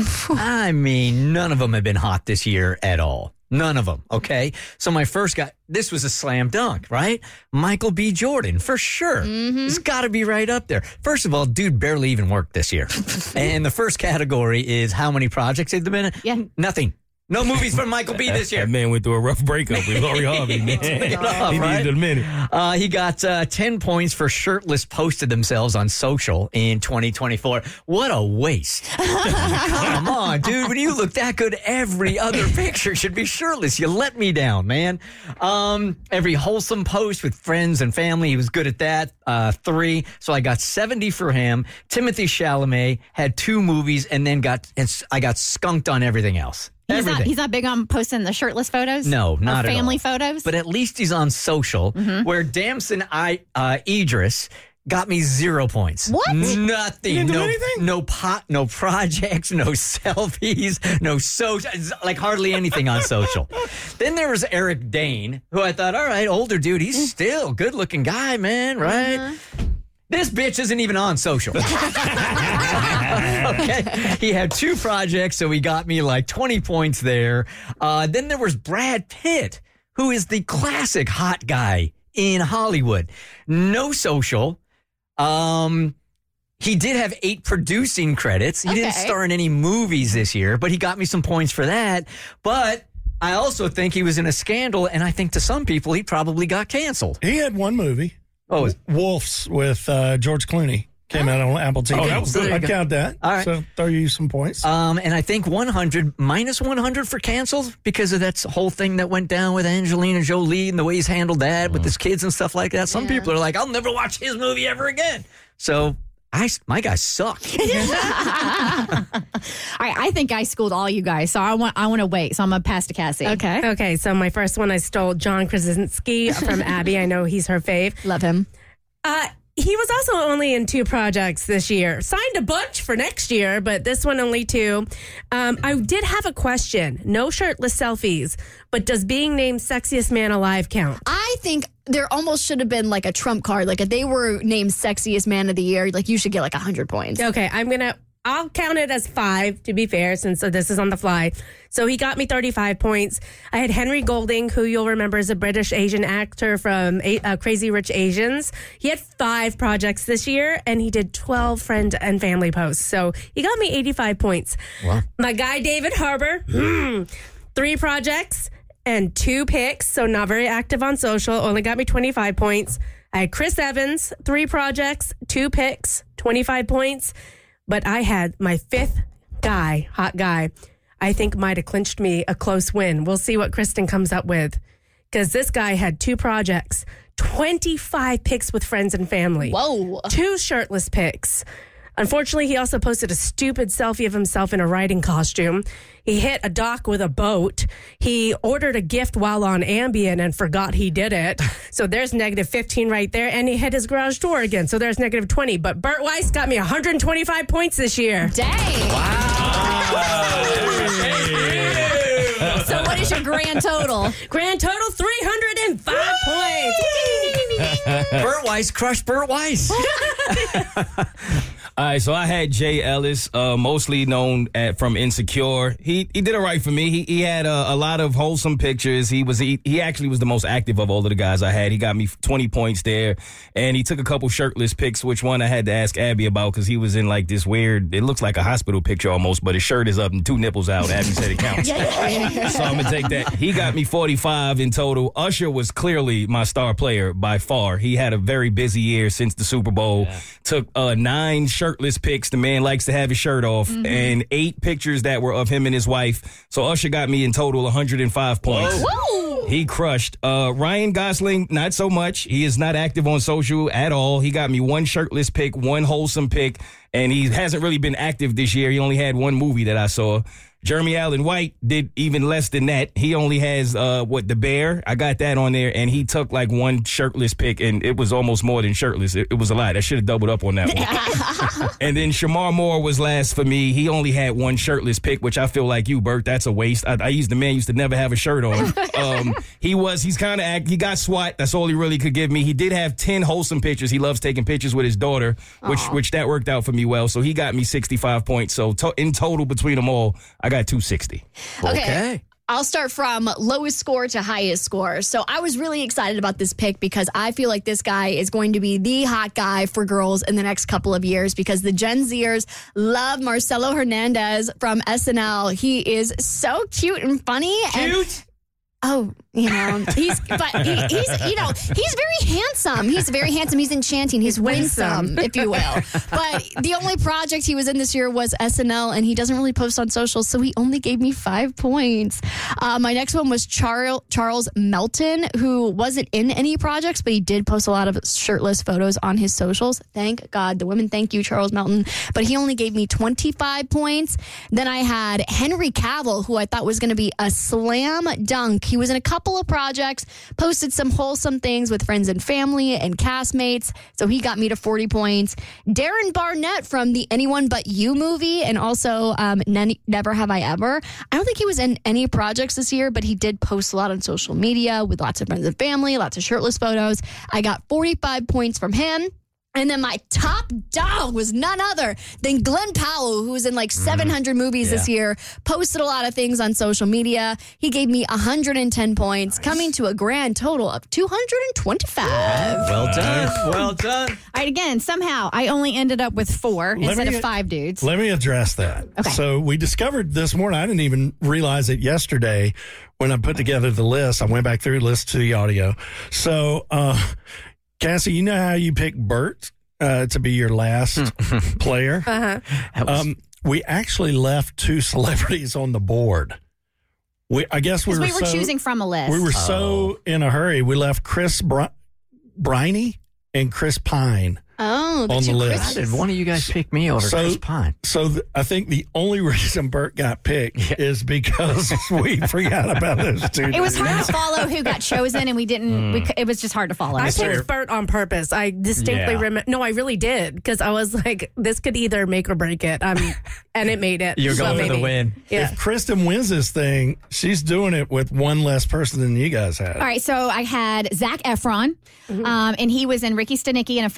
D: I mean, none of them have been hot this year at all. None of them. Okay. So my first guy, this was a slam dunk, right? Michael B. Jordan, for sure.
G: Mm-hmm.
D: It's got to be right up there. First of all, dude barely even worked this year. And the first category is how many projects had there been?
H: Yeah.
D: Nothing. No movies from Michael B. this year.
C: That man went through a rough breakup with Lori Harvey, man.
D: off,
C: He
D: right?
C: needed a minute.
D: Uh, he got uh, ten points for shirtless posted themselves on social in twenty twenty-four. What a waste. Come on, dude. When you look that good, every other picture should be shirtless. You let me down, man. Um, every wholesome post with friends and family, he was good at that. Uh, three. So I got seventy for him. Timothy Chalamet had two movies and then got, and I got skunked on everything else.
H: He's
D: Everything.
H: not, he's not big on posting the shirtless photos?
D: No, not
H: or
D: at
H: family
D: all.
H: photos?
D: But at least he's on social,
H: Mhm.
D: where Damson I, uh, Idris got me zero points.
H: What?
D: Nothing.
L: You didn't do
D: no,
L: anything?
D: no pot, no projects, no selfies, no social, like hardly anything on social. Then there was Eric Dane, who I thought, all right, older dude, he's still a good looking guy, man, right?
H: Uh-huh.
D: This bitch isn't even on social. Okay. He had two projects, so he got me like twenty points there. Uh, then there was Brad Pitt, who is the classic hot guy in Hollywood. No social. Um, he did have eight producing credits. He didn't
H: Okay.
D: star in any movies this year, but he got me some points for that. But I also think he was in a scandal, and I think to some people he probably got canceled.
L: He had one movie.
D: Oh,
L: Wolves with uh, George Clooney. Came out on Apple T V.
D: Oh, that was good.
L: I'd count that.
D: All right.
L: So throw you some points.
D: Um, and I think one hundred, minus one hundred for canceled because of that whole thing that went down with Angelina Jolie and the way he's handled that with his kids and stuff like that. Some
H: Yeah.
D: people are like, I'll never watch his movie ever again. So I, my guys suck.
H: I, I think I schooled all you guys, so I want I want to wait. So I'm gonna pass to Cassie.
G: Okay.
I: Okay, so my first one, I stole John Krasinski from Abby. I know he's her fave.
G: Love him.
I: Uh, he was also only in two projects this year. Signed a bunch for next year, but this one only two. Um, I did have a question. No shirtless selfies, but does being named sexiest man alive count?
G: I think there almost should have been like a trump card. Like if they were named sexiest man of the year, like you should get like one hundred points.
I: Okay, I'm going to I'll count it as five, to be fair, since uh, this is on the fly. So he got me thirty-five points. I had Henry Golding, who you'll remember is a British Asian actor from uh, Crazy Rich Asians. He had five projects this year, and he did twelve friend and family posts. So he got me eighty-five points.
D: Wow.
I: My guy, David Harbour, hmm, three projects and two pics, so not very active on social, only got me twenty-five points. I had Chris Evans, three projects, two pics, twenty-five points. But I had my fifth guy, hot guy, I think might have clinched me a close win. We'll see what Kristen comes up with. Because this guy had two projects, twenty-five pics with friends and family.
G: Whoa.
I: Two shirtless pics. Unfortunately, he also posted a stupid selfie of himself in a riding costume. He hit a dock with a boat. He ordered a gift while on Ambien and forgot he did it. So there's negative fifteen right there. And he hit his garage door again. So there's negative twenty. But Bert Weiss got me one hundred twenty-five points this year.
G: Dang.
C: Wow.
G: So what is your grand total?
I: Grand total, three hundred five points.
D: Bert Weiss crushed Bert Weiss.
C: All right, so I had Jay Ellis, uh, mostly known at, from Insecure. He he did it right for me. He he had a, a lot of wholesome pictures. He was he, he actually was the most active of all of the guys I had. He got me twenty points there, and he took a couple shirtless pics, which one I had to ask Abby about because he was in like this weird. It looks like a hospital picture almost, but his shirt is up and two nipples out. Abby said it counts. So I'm gonna take that. He got me forty-five in total. Usher was clearly my star player by far. He had a very busy year since the Super Bowl. Yeah. Took uh, nine shirtless pics. The man likes to have his shirt off, mm-hmm. and eight pictures that were of him and his wife. So Usher got me in total one hundred five points.
G: Whoa.
C: He crushed. Uh, Ryan Gosling, not so much. He is not active on social at all. He got me one shirtless pic, one wholesome pic, and he hasn't really been active this year. He only had one movie that I saw. Jeremy Allen White did even less than that. He only has, uh, what, The Bear? I got that on there, and he took like one shirtless pic, and it was almost more than shirtless. It, it was a lot. I should have doubled up on that one. And then Shamar Moore was last for me. He only had one shirtless pic, which I feel like you, Bert, that's a waste. I, I used the man used to never have a shirt on. Um, he was, he's kind of, he got SWAT. That's all he really could give me. He did have ten wholesome pictures. He loves taking pictures with his daughter, which Aww. which that worked out for me well. So he got me sixty-five points. So to, in total between them all, I got two sixty.
G: Okay. okay. I'll start from lowest score to highest score. So I was really excited about this pick because I feel like this guy is going to be the hot guy for girls in the next couple of years because the Gen Zers love Marcelo Hernandez from S N L. He is so cute and funny.
C: Cute?
G: And Oh, you know, he's, but he, he's, you know, he's very handsome. He's very handsome. He's enchanting. He's, he's winsome, winsome, if you will. But the only project he was in this year was S N L, and he doesn't really post on social, so he only gave me five points. Uh, my next one was Charles, Charles Melton, who wasn't in any projects, but he did post a lot of shirtless photos on his socials. Thank God. The women thank you, Charles Melton. But he only gave me twenty-five points. Then I had Henry Cavill, who I thought was going to be a slam dunk. He was in a couple of projects, posted some wholesome things with friends and family and castmates, so he got me to forty points. Darren Barnett from the Anyone But You movie and also um, Never Have I Ever. I don't think he was in any projects this year, but he did post a lot on social media with lots of friends and family, lots of shirtless photos. I got forty-five points from him. And then my top dog was none other than Glenn Powell, who was in like seven hundred mm, movies yeah. this year, posted a lot of things on social media. He gave me one hundred ten points, nice. Coming to a grand total of two hundred twenty-five.
D: Well done. Well done.
H: All right, again, somehow I only ended up with four let instead of five dudes.
L: Let me address that.
H: Okay.
L: So we discovered this morning, I didn't even realize it yesterday when I put together the list. I went back through, listened to the audio. So, uh, Cassie, you know how you pick Bert uh, to be your last player?
I: Uh-huh.
L: Was- um, we actually left two celebrities on the board. We, I guess we were,
H: we were
L: so,
H: choosing from a list.
L: We were
H: oh.
L: so in a hurry. We left Chris Br- Briney and Chris Pine.
G: Oh, the
L: on
G: two
L: the list.
D: How did one of you guys pick me over
L: so,
D: Chris Pine?
L: So th- I think the only reason Bert got picked yeah. is because we forgot about those two.
H: It was hard to follow who got chosen, and we didn't. Mm. We, it was just hard to follow.
I: I picked Bert on purpose. I distinctly yeah. remember. No, I really did because I was like, this could either make or break it. Um, and it made it.
D: You're
I: so
D: going
I: maybe.
D: for the win.
I: Yeah.
L: If Kristen wins this thing, she's doing it with one less person than you guys had.
H: All right, so I had Zac Efron, mm-hmm. um, and he was in Ricky Stenicki and A Family Affair.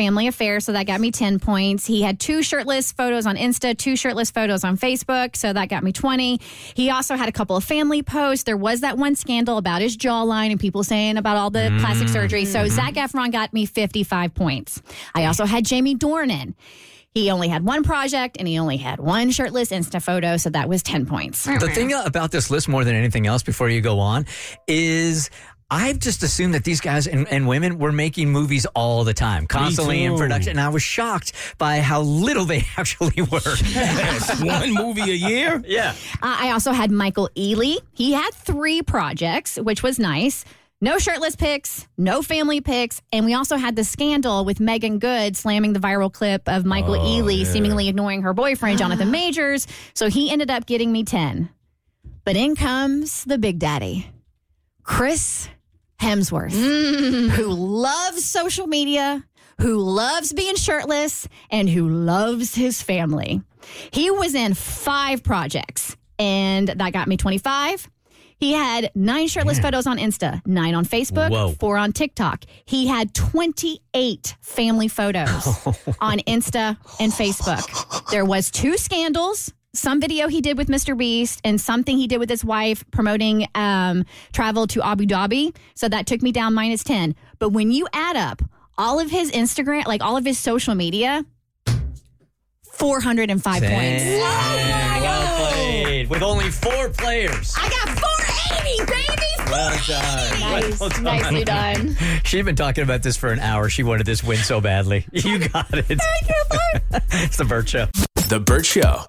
H: there, so that got me ten points. He had two shirtless photos on Insta, two shirtless photos on Facebook, so that got me twenty. He also had a couple of family posts. There was that one scandal about his jawline and people saying about all the mm. plastic surgery. So mm-hmm. Zac Efron got me fifty-five points. I also had Jamie Dornan. He only had one project and he only had one shirtless Insta photo, so that was ten points.
D: The thing about this list more than anything else before you go on is I've just assumed that these guys and, and women were making movies all the time, constantly in production. And I was shocked by how little they actually were.
C: Yes, one movie a year?
D: Yeah.
H: Uh, I also had Michael Ealy. He had three projects, which was nice. No shirtless pics, no family pics, and we also had the scandal with Megan Good slamming the viral clip of Michael oh, Ealy yeah. seemingly ignoring her boyfriend, Jonathan Majors. So he ended up getting me ten. But in comes the big daddy, Chris Hemsworth, mm. who loves social media, who loves being shirtless, and who loves his family. He was in five projects, and that got me twenty-five. He had nine shirtless yeah. photos on Insta, nine on Facebook, Whoa. four on TikTok. He had twenty-eight family photos on Insta and Facebook. There was two scandals, some video he did with Mister Beast and something he did with his wife promoting um, travel to Abu Dhabi. So that took me down minus ten. But when you add up all of his Instagram, like all of his social media, four hundred five
D: Damn.
H: points.
D: Whoa, well played. With only four players.
H: I got four eighty, baby.
D: Well done.
G: Nice.
D: Well done.
G: Nicely done.
D: She'd been talking about this for an hour. She wanted this win so badly. You got it.
H: Thank you, Bert.
D: It's the Bert Show.
M: The Bert Show.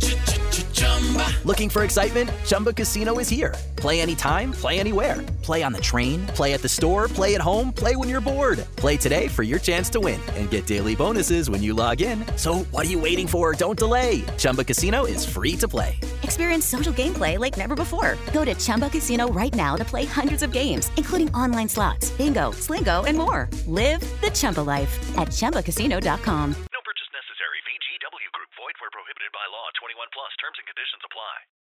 B: Looking for excitement? Chumba Casino is here. Play anytime, play anywhere. Play on the train, play at the store, play at home, play when you're bored. Play today for your chance to win and get daily bonuses when you log in. So what are you waiting for? Don't delay. Chumba Casino is free to play.
O: Experience social gameplay like never before. Go to Chumba Casino right now to play hundreds of games, including online slots, bingo, Slingo, and more. Live the Chumba life at Chumba Casino dot com.